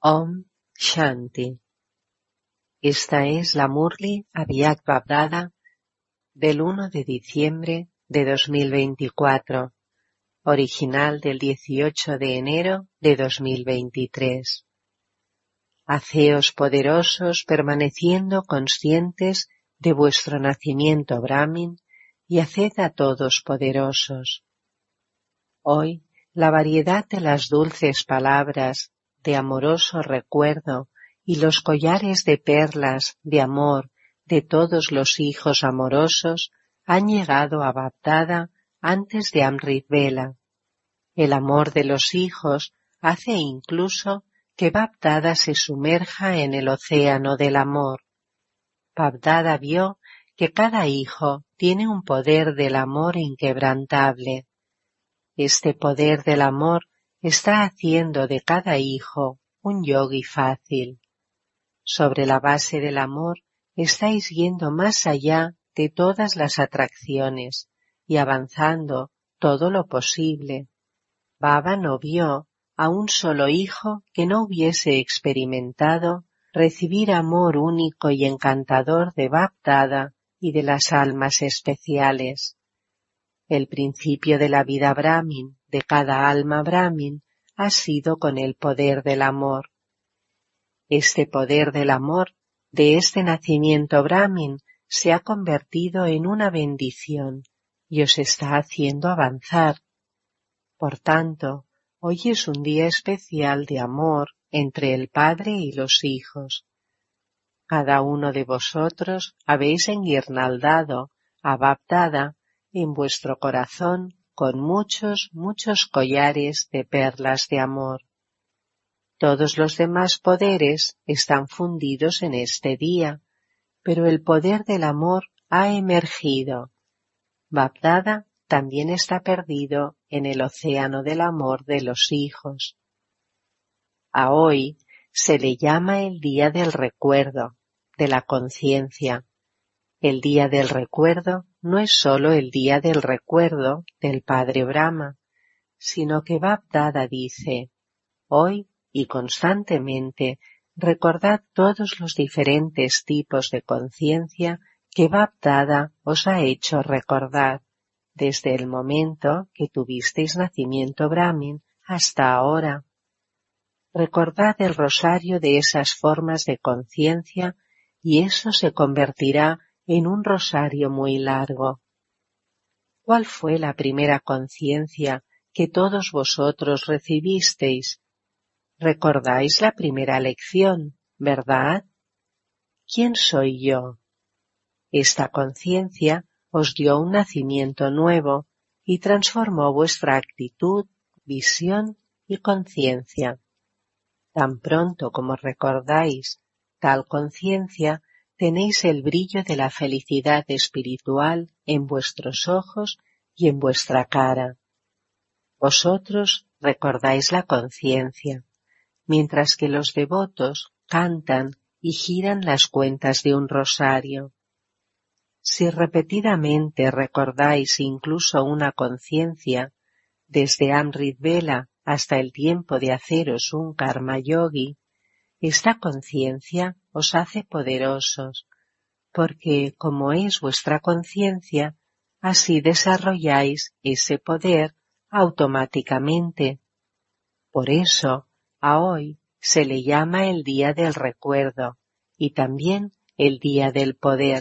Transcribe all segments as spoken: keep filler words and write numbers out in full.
Om Shanti. Esta es la Murli Avyak Bab-Dada del uno de diciembre de dos mil veinticuatro, original del dieciocho de enero de dos mil veintitrés. Haceos poderosos permaneciendo conscientes de vuestro nacimiento Brahmin y haced a todos poderosos. Hoy, la variedad de las dulces palabras de amoroso recuerdo y los collares de perlas de amor de todos los hijos amorosos han llegado a Bab-Dada antes de Amrit Vela. El amor de los hijos hace incluso que Bab-Dada se sumerja en el océano del amor. Bab-Dada vio que cada hijo tiene un poder del amor inquebrantable. Este poder del amor está haciendo de cada hijo un yogi fácil. Sobre la base del amor estáis yendo más allá de todas las atracciones y avanzando todo lo posible. Baba no vio a un solo hijo que no hubiese experimentado recibir amor único y encantador de Bab-Dada y de las almas especiales. El principio de la vida Brahmin de cada alma Brahmin ha sido con el poder del amor. Este poder del amor de este nacimiento Brahmin se ha convertido en una bendición y os está haciendo avanzar. Por tanto, hoy es un día especial de amor entre el Padre y los hijos. Cada uno de vosotros habéis enguirnaldado a Bab-Dada en vuestro corazón con muchos, muchos collares de perlas de amor. Todos los demás poderes están fundidos en este día, pero el poder del amor ha emergido. Bab-Dada también está perdido en el océano del amor de los hijos. A hoy se le llama el día del recuerdo, de la conciencia. El día del recuerdo no es sólo el día del recuerdo del Padre Brahma, sino que Bab-Dada dice, hoy y constantemente recordad todos los diferentes tipos de conciencia que Bab-Dada os ha hecho recordar, desde el momento que tuvisteis nacimiento Brahmin hasta ahora. Recordad el rosario de esas formas de conciencia y eso se convertirá en un rosario muy largo. ¿Cuál fue la primera conciencia que todos vosotros recibisteis? Recordáis la primera lección, ¿verdad? ¿Quién soy yo? Esta conciencia os dio un nacimiento nuevo y transformó vuestra actitud, visión y conciencia. Tan pronto como recordáis tal conciencia, tenéis el brillo de la felicidad espiritual en vuestros ojos y en vuestra cara. Vosotros recordáis la conciencia, mientras que los devotos cantan y giran las cuentas de un rosario. Si repetidamente recordáis incluso una conciencia, desde Amrit Vela hasta el tiempo de haceros un karma yogi, esta conciencia os hace poderosos, porque como es vuestra conciencia, así desarrolláis ese poder automáticamente. Por eso, a hoy se le llama el día del recuerdo y también el día del poder.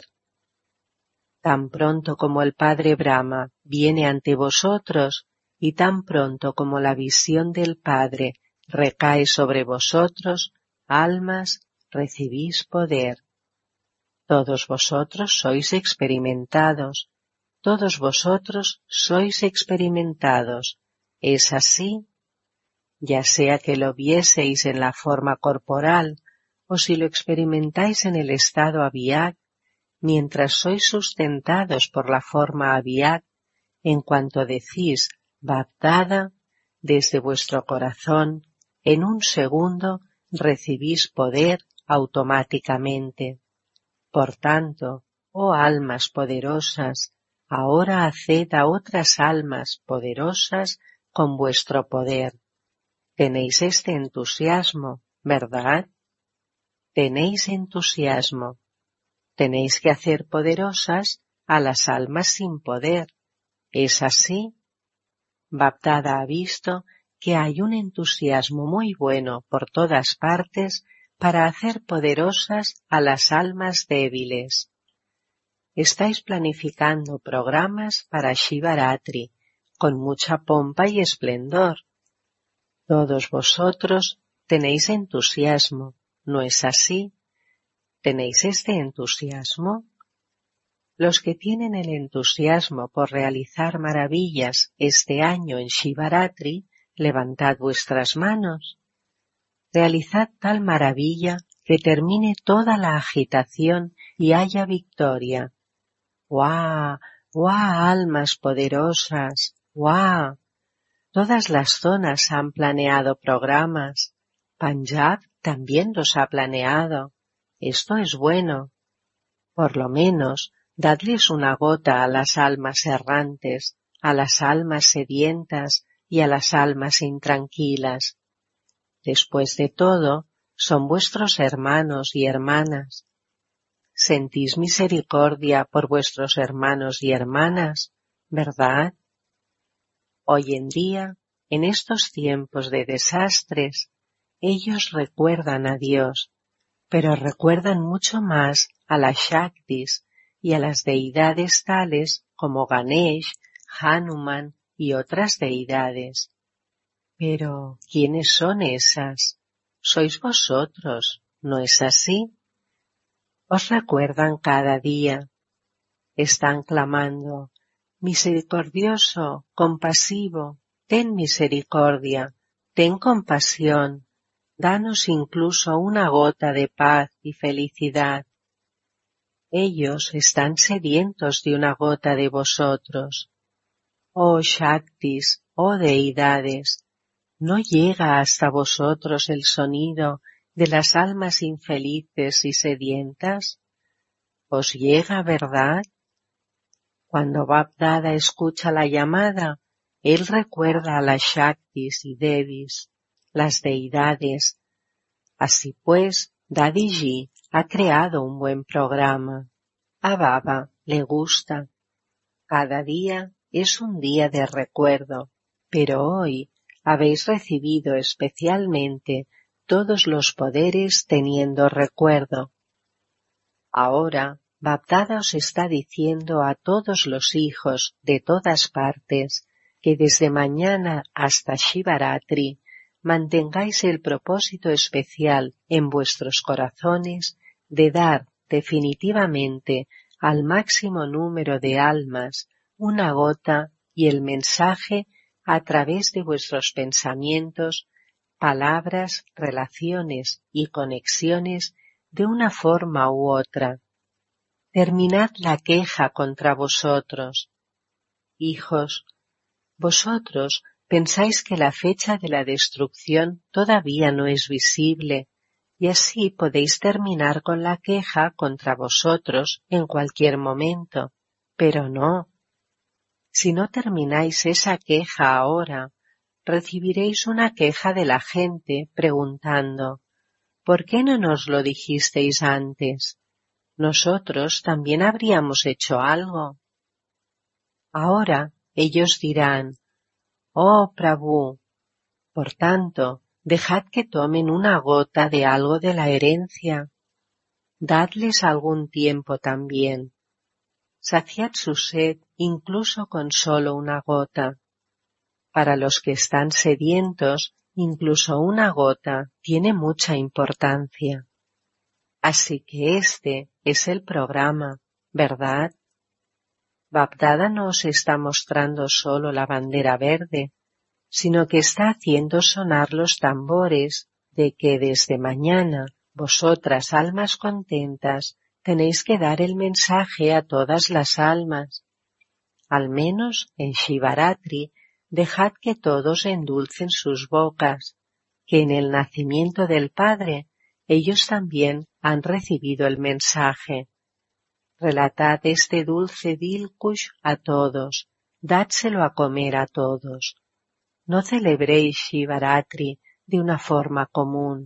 Tan pronto como el Padre Brahma viene ante vosotros y tan pronto como la visión del Padre recae sobre vosotros, almas, recibís poder. Todos vosotros sois experimentados, todos vosotros sois experimentados. ¿Es así? Ya sea que lo vieseis en la forma corporal o si lo experimentáis en el estado Avyak, mientras sois sustentados por la forma Avyak, en cuanto decís Bab-Dada, desde vuestro corazón, en un segundo recibís poder automáticamente. Por tanto, oh almas poderosas, ahora haced a otras almas poderosas con vuestro poder. Tenéis este entusiasmo, ¿verdad? Tenéis entusiasmo. Tenéis que hacer poderosas a las almas sin poder. ¿Es así? Bapdada ha visto que hay un entusiasmo muy bueno por todas partes para hacer poderosas a las almas débiles. Estáis planificando programas para Shivaratri con mucha pompa y esplendor. Todos vosotros tenéis entusiasmo, ¿no es así? ¿Tenéis este entusiasmo? Los que tienen el entusiasmo por realizar maravillas este año en Shivaratri, levantad vuestras manos. Realizad tal maravilla que termine toda la agitación y haya victoria. ¡Guau! ¡Guau, almas poderosas! ¡Guau! Todas las zonas han planeado programas. Punjab también los ha planeado. Esto es bueno. Por lo menos, dadles una gota a las almas errantes, a las almas sedientas y a las almas intranquilas. Después de todo, son vuestros hermanos y hermanas. Sentís misericordia por vuestros hermanos y hermanas, ¿verdad? Hoy en día, en estos tiempos de desastres, ellos recuerdan a Dios, pero recuerdan mucho más a las Shaktis y a las deidades tales como Ganesh, Hanuman y otras deidades. Pero, ¿quiénes son esas? Sois vosotros, ¿no es así? Os recuerdan cada día. Están clamando, misericordioso, compasivo, ten misericordia, ten compasión, danos incluso una gota de paz y felicidad. Ellos están sedientos de una gota de vosotros. Oh Shaktis, oh deidades, ¿no llega hasta vosotros el sonido de las almas infelices y sedientas? ¿Os llega, verdad? Cuando Bapdada escucha la llamada, él recuerda a las Shaktis y Devis, las deidades. Así pues, Dadiji ha creado un buen programa. A Baba le gusta. Cada día es un día de recuerdo, pero hoy habéis recibido especialmente todos los poderes teniendo recuerdo. Ahora, Bapdada os está diciendo a todos los hijos de todas partes que desde mañana hasta Shivaratri mantengáis el propósito especial en vuestros corazones de dar definitivamente al máximo número de almas una gota y el mensaje a través de vuestros pensamientos, palabras, relaciones y conexiones de una forma u otra. Terminad la queja contra vosotros. Hijos, vosotros pensáis que la fecha de la destrucción todavía no es visible, y así podéis terminar con la queja contra vosotros en cualquier momento, pero no. Si no termináis esa queja ahora, recibiréis una queja de la gente preguntando, ¿por qué no nos lo dijisteis antes? Nosotros también habríamos hecho algo. Ahora ellos dirán, oh Prabhu, por tanto, dejad que tomen una gota de algo de la herencia. Dadles algún tiempo también. Saciad su sed incluso con solo una gota. Para los que están sedientos, incluso una gota tiene mucha importancia. Así que este es el programa, ¿verdad? Bapdada no os está mostrando solo la bandera verde, sino que está haciendo sonar los tambores de que desde mañana vosotras, almas contentas, tenéis que dar el mensaje a todas las almas. Al menos en Shivaratri, dejad que todos endulcen sus bocas, que en el nacimiento del Padre ellos también han recibido el mensaje. Relatad este dulce Dilkush a todos, dádselo a comer a todos. No celebréis Shivaratri de una forma común,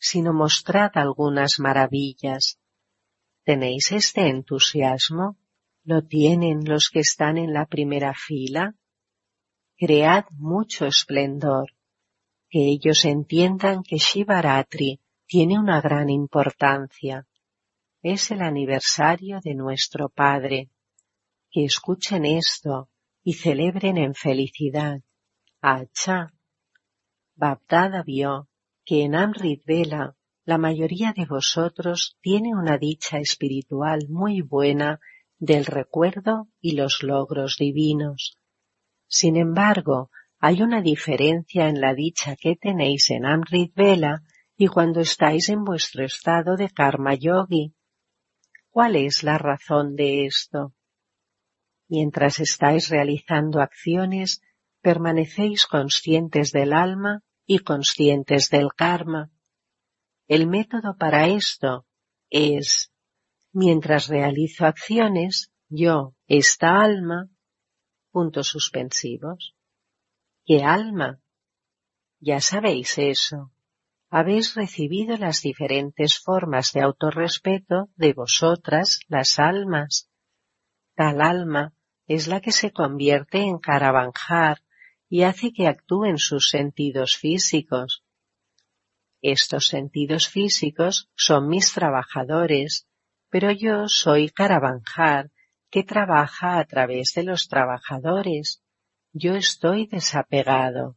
sino mostrad algunas maravillas. ¿Tenéis este entusiasmo? ¿Lo tienen los que están en la primera fila? Cread mucho esplendor, que ellos entiendan que Shivaratri tiene una gran importancia. Es el aniversario de nuestro Padre. Que escuchen esto y celebren en felicidad. Acha. Bapdada vio que en Amrit Vela la mayoría de vosotros tiene una dicha espiritual muy buena del recuerdo y los logros divinos. Sin embargo, hay una diferencia en la dicha que tenéis en Amrit Vela y cuando estáis en vuestro estado de Karma Yogi. ¿Cuál es la razón de esto? Mientras estáis realizando acciones, permanecéis conscientes del alma y conscientes del karma. El método para esto es, mientras realizo acciones, yo, esta alma, puntos suspensivos. ¿Qué alma? Ya sabéis eso. Habéis recibido las diferentes formas de autorrespeto de vosotras, las almas. Tal alma es la que se convierte en Karavanjar y hace que actúen sus sentidos físicos. Estos sentidos físicos son mis trabajadores, pero yo soy Karavanjar, que trabaja a través de los trabajadores. Yo estoy desapegado.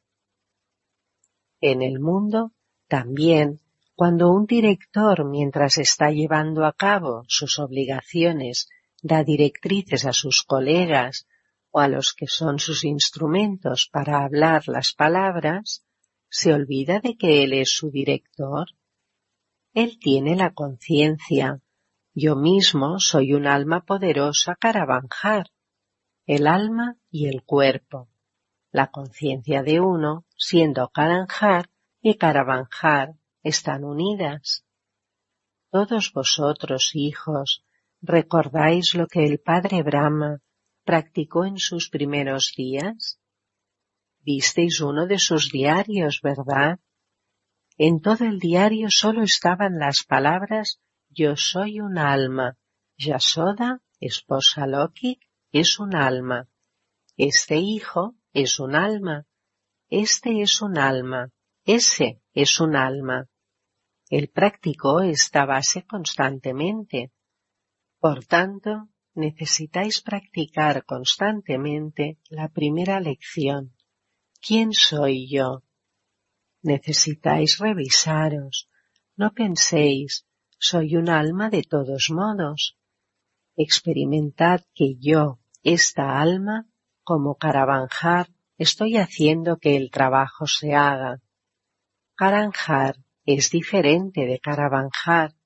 En el mundo, también, cuando un director, mientras está llevando a cabo sus obligaciones, da directrices a sus colegas o a los que son sus instrumentos para hablar las palabras, ¿se olvida de que él es su director? Él tiene la conciencia. Yo mismo soy un alma poderosa Karavanjar, el alma y el cuerpo. La conciencia de uno, siendo Karavanjar y Karavanjar, están unidas. Todos vosotros, hijos, ¿recordáis lo que el padre Brahma practicó en sus primeros días? Visteis uno de sus diarios, ¿verdad? En todo el diario solo estaban las palabras «Yo soy un alma», Yasoda, esposa Loki, es un alma, este hijo es un alma, este es un alma, ese es un alma. Él practicó esta base constantemente. Por tanto, necesitáis practicar constantemente la primera lección. ¿Quién soy yo? Necesitáis revisaros. No penséis, soy un alma de todos modos. Experimentad que yo, esta alma, como Karavanjar, estoy haciendo que el trabajo se haga. Karavanjar es diferente de Karavanjar.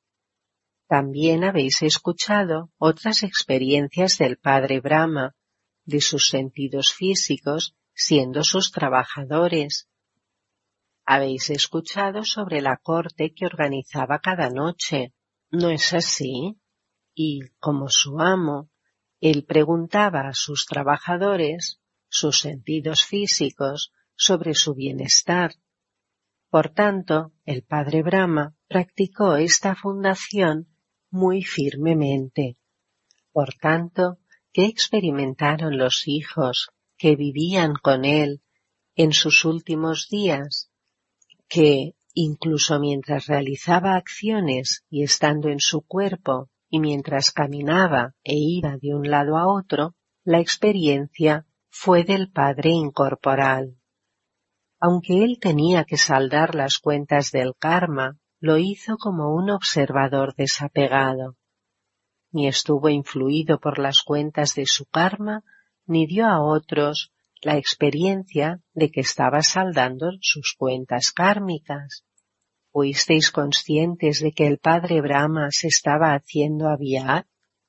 También habéis escuchado otras experiencias del padre Brahma, de sus sentidos físicos siendo sus trabajadores. Habéis escuchado sobre la corte que organizaba cada noche, ¿no es así? Y, como su amo, él preguntaba a sus trabajadores, sus sentidos físicos, sobre su bienestar. Por tanto, el padre Brahma practicó esta fundación muy firmemente. Por tanto, ¿qué experimentaron los hijos que vivían con él en sus últimos días? Que, incluso mientras realizaba acciones y estando en su cuerpo y mientras caminaba e iba de un lado a otro, la experiencia fue del Padre incorporal. Aunque él tenía que saldar las cuentas del karma, lo hizo como un observador desapegado. Ni estuvo influido por las cuentas de su karma, ni dio a otros la experiencia de que estaba saldando sus cuentas kármicas. ¿Fuisteis conscientes de que el padre Brahma se estaba haciendo aviat?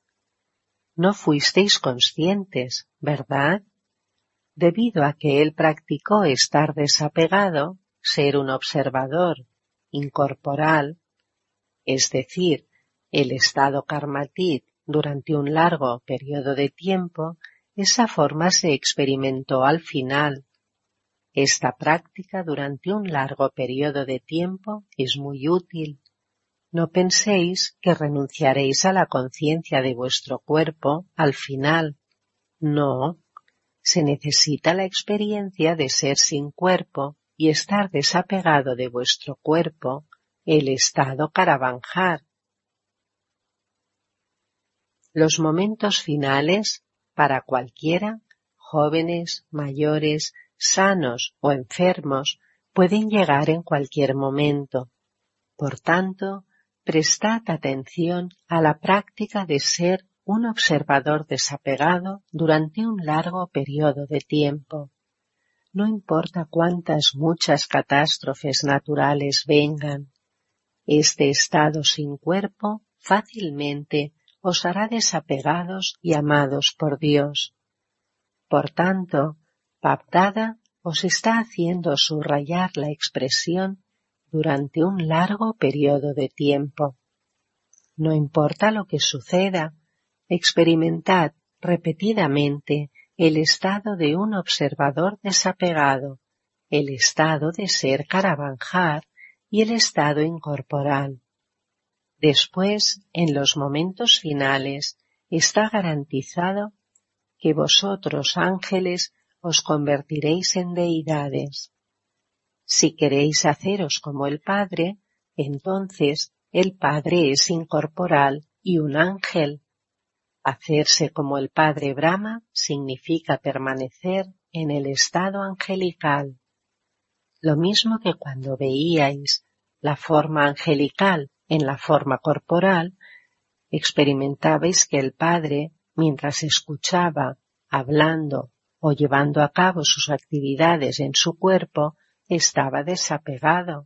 No fuisteis conscientes, ¿verdad? Debido a que él practicó estar desapegado, ser un observador incorporal, es decir, el estado karmatit durante un largo periodo de tiempo, esa forma se experimentó al final. Esta práctica durante un largo periodo de tiempo es muy útil. No penséis que renunciaréis a la conciencia de vuestro cuerpo al final. No, se necesita la experiencia de ser sin cuerpo y estar desapegado de vuestro cuerpo, el estado Karavanjar. Los momentos finales, para cualquiera, jóvenes, mayores, sanos o enfermos, pueden llegar en cualquier momento. Por tanto, prestad atención a la práctica de ser un observador desapegado durante un largo periodo de tiempo. No importa cuántas muchas catástrofes naturales vengan, este estado sin cuerpo fácilmente os hará desapegados y amados por Dios. Por tanto, Bab Dada os está haciendo subrayar la expresión durante un largo periodo de tiempo. No importa lo que suceda, experimentad repetidamente el estado de un observador desapegado, el estado de ser Karavanjar y el estado incorporal. Después, en los momentos finales, está garantizado que vosotros, ángeles, os convertiréis en deidades. Si queréis haceros como el Padre, entonces el Padre es incorporal y un ángel. Hacerse como el Padre Brahma significa permanecer en el estado angelical. Lo mismo que cuando veíais la forma angelical en la forma corporal, experimentabais que el Padre, mientras escuchaba, hablando o llevando a cabo sus actividades en su cuerpo, estaba desapegado.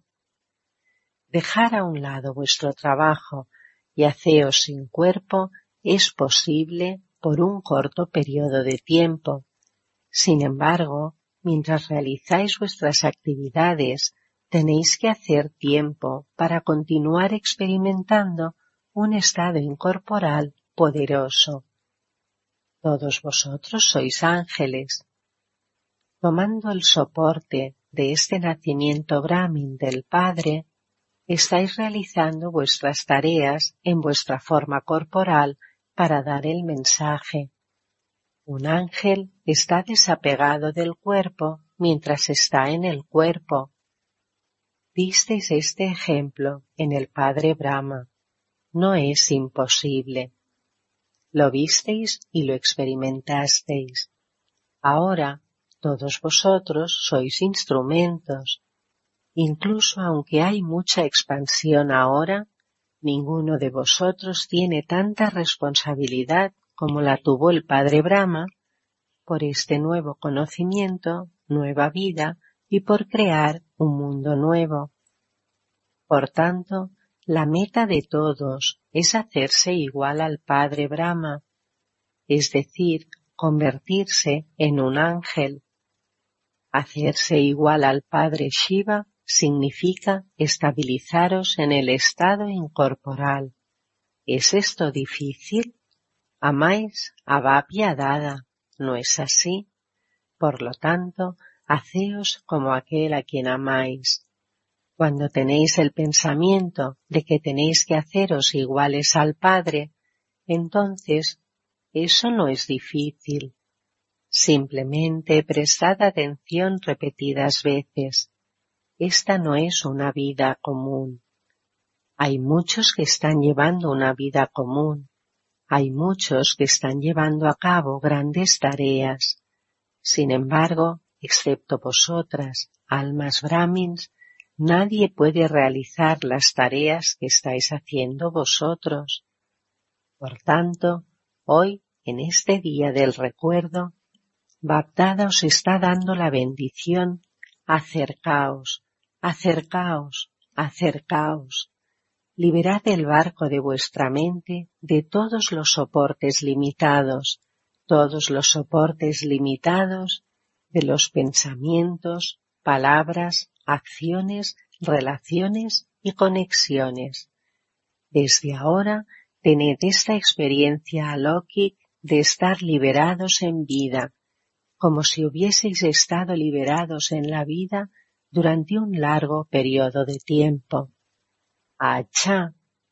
Dejar a un lado vuestro trabajo y haceos sin cuerpo es posible por un corto periodo de tiempo. Sin embargo, mientras realizáis vuestras actividades, tenéis que hacer tiempo para continuar experimentando un estado incorporal poderoso. Todos vosotros sois ángeles. Tomando el soporte de este nacimiento Brahmin del Padre, estáis realizando vuestras tareas en vuestra forma corporal para dar el mensaje. Un ángel está desapegado del cuerpo mientras está en el cuerpo. Visteis este ejemplo en el Padre Brahma. No es imposible. Lo visteis y lo experimentasteis. Ahora, todos vosotros sois instrumentos. Incluso aunque hay mucha expansión ahora, ninguno de vosotros tiene tanta responsabilidad como la tuvo el Padre Brahma por este nuevo conocimiento, nueva vida y por crear un mundo nuevo. Por tanto, la meta de todos es hacerse igual al Padre Brahma, es decir, convertirse en un ángel. Hacerse igual al Padre Shiva significa estabilizaros en el estado incorporal. ¿Es esto difícil? Amáis a Bab Dada, ¿no es así? Por lo tanto, haceos como aquel a quien amáis. Cuando tenéis el pensamiento de que tenéis que haceros iguales al Padre, entonces eso no es difícil. Simplemente prestad atención repetidas veces. Esta no es una vida común. Hay muchos que están llevando una vida común. Hay muchos que están llevando a cabo grandes tareas. Sin embargo, excepto vosotras, almas brahmins, nadie puede realizar las tareas que estáis haciendo vosotros. Por tanto, hoy, en este día del recuerdo, Bab Dada os está dando la bendición: acercaos, acercaos, acercaos. Liberad el barco de vuestra mente de todos los soportes limitados, todos los soportes limitados de los pensamientos, palabras, acciones, relaciones y conexiones. Desde ahora, tened esta experiencia alóquica de estar liberados en vida, como si hubieseis estado liberados en la vida durante un largo periodo de tiempo. ¡Achá!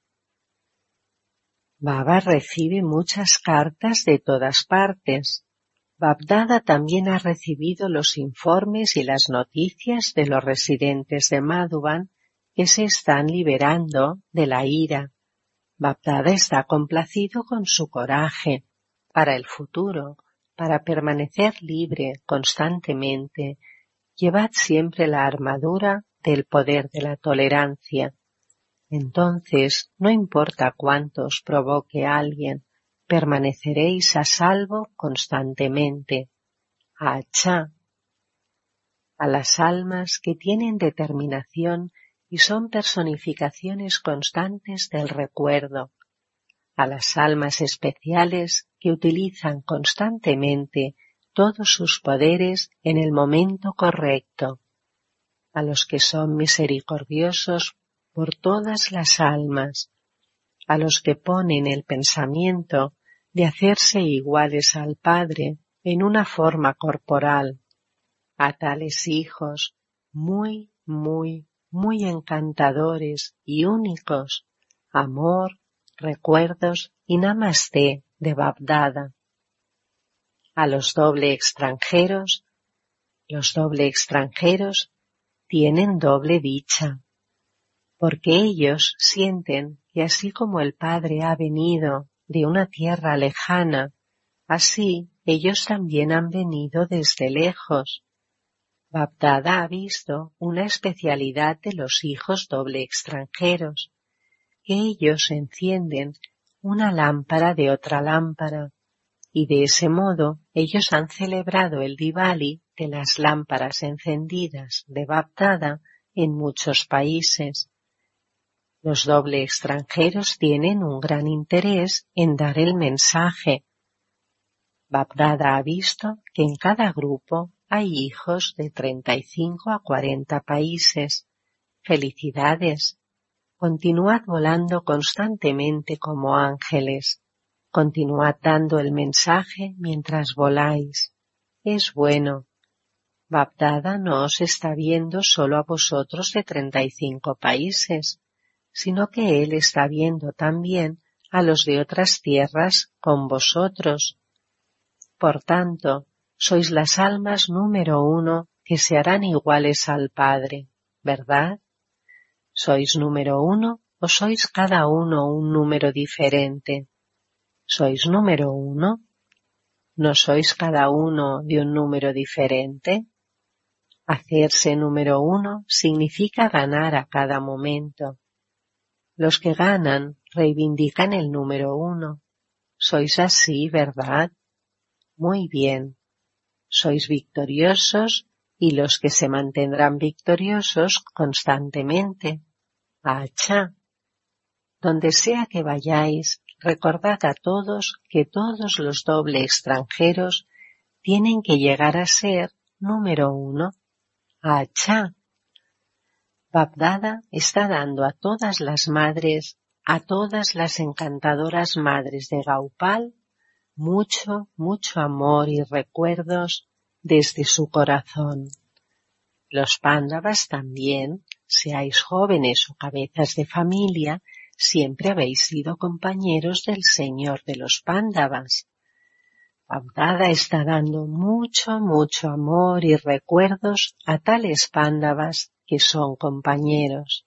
Baba recibe muchas cartas de todas partes. Bab-Dada también ha recibido los informes y las noticias de los residentes de Madhuban que se están liberando de la ira. Bab-Dada está complacido con su coraje para el futuro, para permanecer libre constantemente. Llevad siempre la armadura del poder de la tolerancia. Entonces, no importa cuánto os provoque alguien, permaneceréis a salvo constantemente. ¡Achá! A las almas que tienen determinación y son personificaciones constantes del recuerdo, a las almas especiales que utilizan constantemente todos sus poderes en el momento correcto, a los que son misericordiosos por todas las almas, a los que ponen el pensamiento de hacerse iguales al Padre en una forma corporal, a tales hijos muy, muy, muy encantadores y únicos, amor, recuerdos y namasté de Bab-Dada. A los doble extranjeros, los doble extranjeros tienen doble dicha, porque ellos sienten que así como el Padre ha venido de una tierra lejana, así ellos también han venido desde lejos. Bab-Dada ha visto una especialidad de los hijos doble extranjeros, que ellos encienden una lámpara de otra lámpara, y de ese modo ellos han celebrado el Diwali de las lámparas encendidas de Bab-Dada en muchos países. Los doble extranjeros tienen un gran interés en dar el mensaje. Bab-Dada ha visto que en cada grupo hay hijos de treinta y cinco a cuarenta países. ¡Felicidades! Continuad volando constantemente como ángeles. Continuad dando el mensaje mientras voláis. Es bueno. Bab-Dada no os está viendo solo a vosotros de treinta y cinco países, sino que Él está viendo también a los de otras tierras con vosotros. Por tanto, sois las almas número uno que se harán iguales al Padre, ¿verdad? ¿Sois número uno o sois cada uno un número diferente? ¿Sois número uno? ¿No sois cada uno de un número diferente? Hacerse número uno significa ganar a cada momento. Los que ganan reivindican el número uno. Sois así, ¿verdad? Muy bien. Sois victoriosos y los que se mantendrán victoriosos constantemente. ¡Achá! Donde sea que vayáis, recordad a todos que todos los doble extranjeros tienen que llegar a ser número uno. ¡Achá! Bab-Dada está dando a todas las madres, a todas las encantadoras madres de Gaupal, mucho, mucho amor y recuerdos desde su corazón. Los Pándavas también, seáis jóvenes o cabezas de familia, siempre habéis sido compañeros del Señor de los Pándavas. Bab-Dada está dando mucho, mucho amor y recuerdos a tales Pándavas que son compañeros.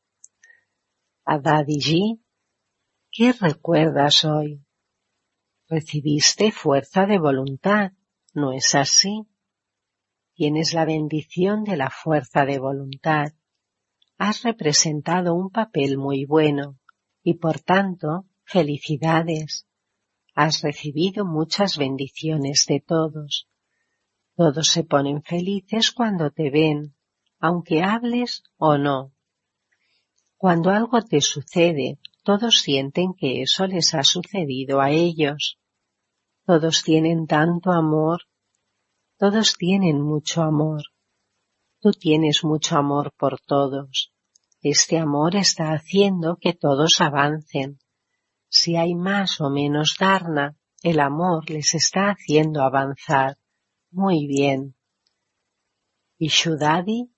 A Dadiji, ¿qué recuerdas hoy? Recibiste fuerza de voluntad, ¿no es así? Tienes la bendición de la fuerza de voluntad. Has representado un papel muy bueno y, por tanto, felicidades. Has recibido muchas bendiciones de todos. Todos se ponen felices cuando te ven, aunque hables o no. Cuando algo te sucede, todos sienten que eso les ha sucedido a ellos. Todos tienen tanto amor. Todos tienen mucho amor. Tú tienes mucho amor por todos. Este amor está haciendo que todos avancen. Si hay más o menos dharna, el amor les está haciendo avanzar. Muy bien. Ishu-dadi,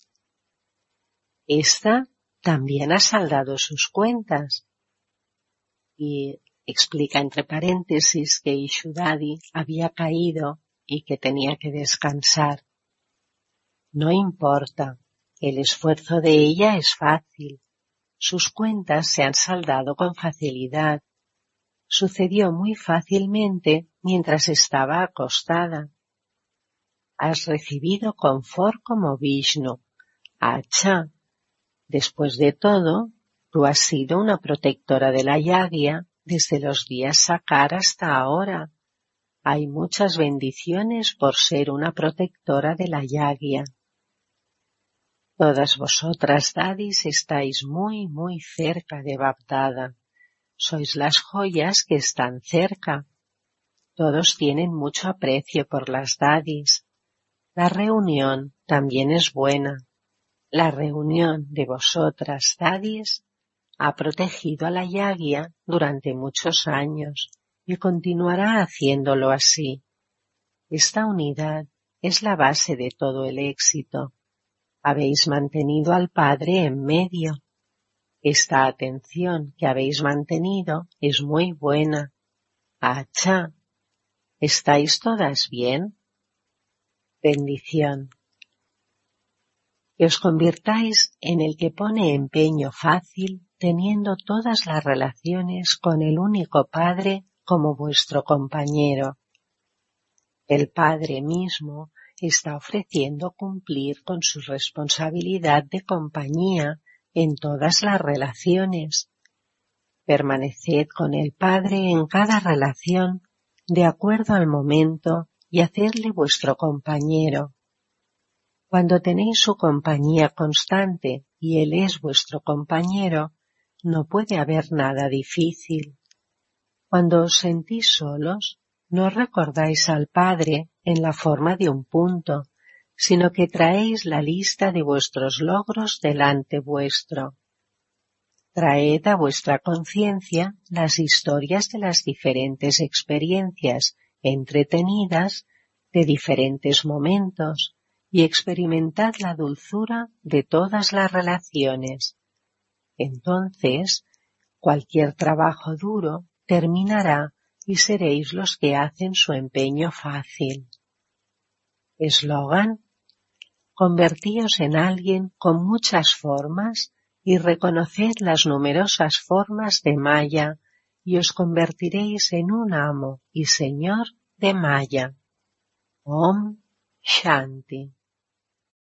esta también ha saldado sus cuentas. Y explica entre paréntesis que Ishu-dadi había caído y que tenía que descansar. No importa, el esfuerzo de ella es fácil. Sus cuentas se han saldado con facilidad. Sucedió muy fácilmente mientras estaba acostada. Has recibido confort como Vishnu. Acha. Después de todo, tú has sido una protectora de la yagya desde los días Sakar hasta ahora. Hay muchas bendiciones por ser una protectora de la yagya. Todas vosotras, dadis, estáis muy, muy cerca de Bap-dada. Sois las joyas que están cerca. Todos tienen mucho aprecio por las dadis. La reunión también es buena. La reunión de vosotras, dadis, ha protegido a la yagya durante muchos años y continuará haciéndolo así. Esta unidad es la base de todo el éxito. Habéis mantenido al Padre en medio. Esta atención que habéis mantenido es muy buena. Acha. ¿Estáis todas bien? Bendición. Que os convirtáis en el que pone empeño fácil teniendo todas las relaciones con el único Padre como vuestro compañero. El Padre mismo está ofreciendo cumplir con su responsabilidad de compañía en todas las relaciones. Permaneced con el Padre en cada relación de acuerdo al momento y hacedle vuestro compañero. Cuando tenéis su compañía constante y Él es vuestro compañero, no puede haber nada difícil. Cuando os sentís solos, no recordáis al Padre en la forma de un punto, sino que traéis la lista de vuestros logros delante vuestro. Traed a vuestra conciencia las historias de las diferentes experiencias entretenidas de diferentes momentos y experimentad la dulzura de todas las relaciones. Entonces, cualquier trabajo duro terminará y seréis los que hacen su empeño fácil. Eslogan: convertíos en alguien con muchas formas y reconoced las numerosas formas de Maya y os convertiréis en un amo y señor de Maya. Om Shanti.